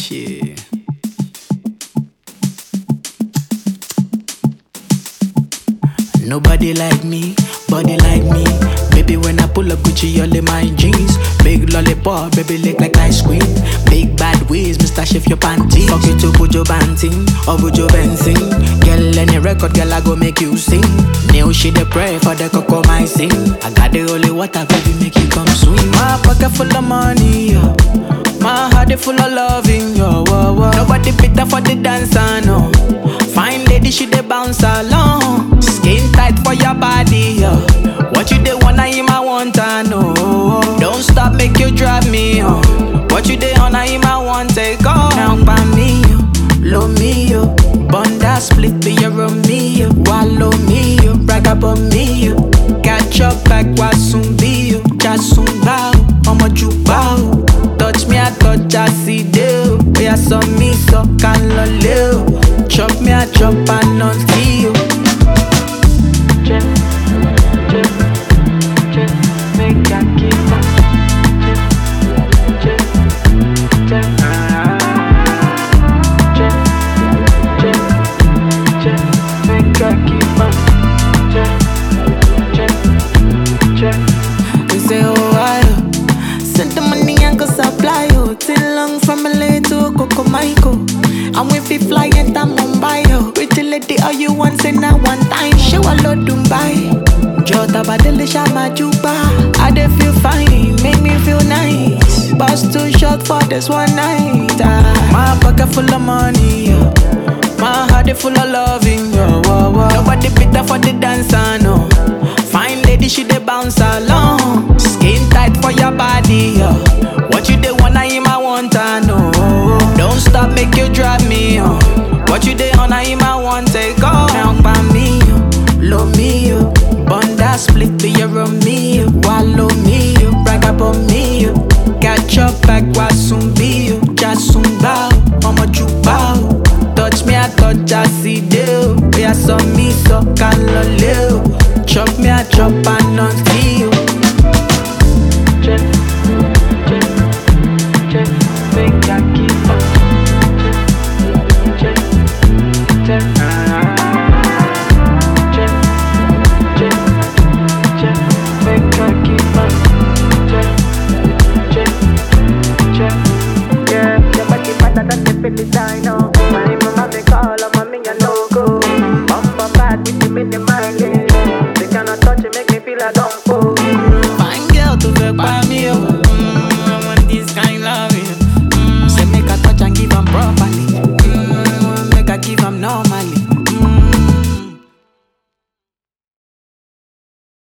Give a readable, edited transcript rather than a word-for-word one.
Shit. Nobody like me, body like me. Baby, when I pull up Gucci, all in my jeans. Big lollipop, baby, lick like ice cream. Big bad ways, Mr. Shift your panties. Fuck you to Bujo Banting or Bujo Benzing. Girl, any record, girl, I go make you sing. New shit, they pray for the cocoa, my sing. I got the holy water, baby, make you come swim. My pocket full of money, yo. My heart is full of loving, yo. Whoa, whoa. Nobody better for the dancer, no. Fine lady, she dey bounce along. Skin tight for your body, yo. What you dey wanna him, I want to know. Don't stop, make you drive me on. What you dey on, him, I want take off. Now by me, yo, low me, yo. Bunda split be your Romeo. Wallow me, yo, brag about me, yo. Catch up back, wasumbi, yo. Jasumba, I'ma jubao. Touch me, I touch, I see you. We are some me, so can loleo. Chop me, I chop, and not you. Check, check, check, make I keep on. Check, check, check, check, check, make I keep on. Check, check, check. They say, oh, I send the money and go supply you. Till long from LA to Coco Michael. I'm with it fly and I'm Mumbai, yo. Pretty lady, all you want, say now one time. Show a lot Dubai. Jota badele shama juba. I dey feel fine, make me feel nice. Boss too short for this one night. My pocket full of money, yo. My heart is full of loving, yo. Whoa, whoa. Nobody better for the dancer, no. Fine lady, she dey bounce along. Skin tight for your body, yo.